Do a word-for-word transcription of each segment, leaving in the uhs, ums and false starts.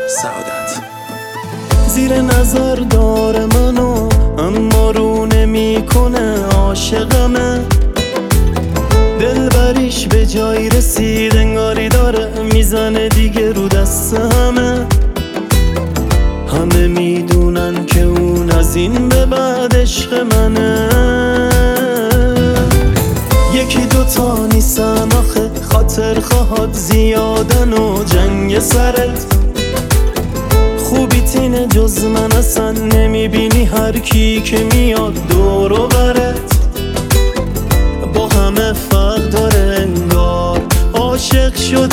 سعادت زیر نظر داره منو اما رو نمی کنه عاشقمه. دلبریش به جایی رسید انگاری داره میزنه دیگه رو دست همه. همه میدونن که اون از این به بعد عشق منه. یکی دوتا نیستن آخه خاطر خواهد زیادن و جنگ سرت. خوبی تینه جز من اصلا نمیبینی هر کی که میاد دور و برت. با همه فرق داره انگار عاشق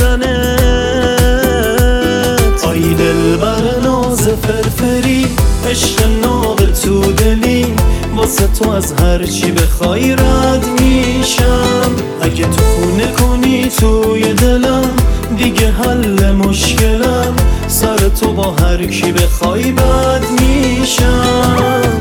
شدنت. آی دل بر ناز فرفری عشق ناق تو دلی. واسه تو از هر چی بخوای رد میشم. اگه تو خونه کنی توی دلم دیگه حل مشکلم. سر تو با هر کی بخوای بد میشم.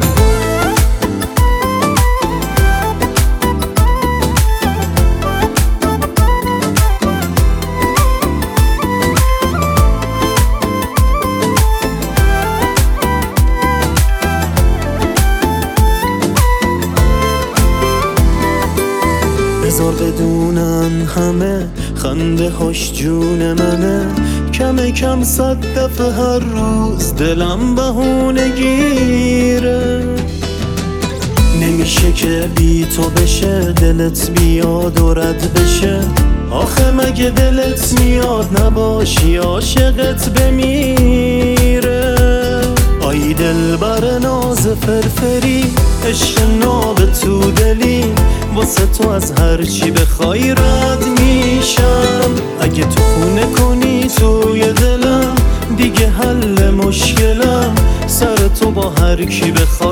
بذار بدونن همه خنده هاش جون منه. کم کم صد دفعه هر روز دلم بهونه گیره. نمیشه که بی تو بشه دلت بیاد و رد بشه. آخه مگه دلت میاد نباشی عاشقت بمیره. آی دل بر ناز فرفری عشق ناب تو دلی. واسه تو از هر چی بخوای رد میشم. اگه تو خونه کنی توی دلم دیگه حل مشکلم. سر تو با هر کی بخوای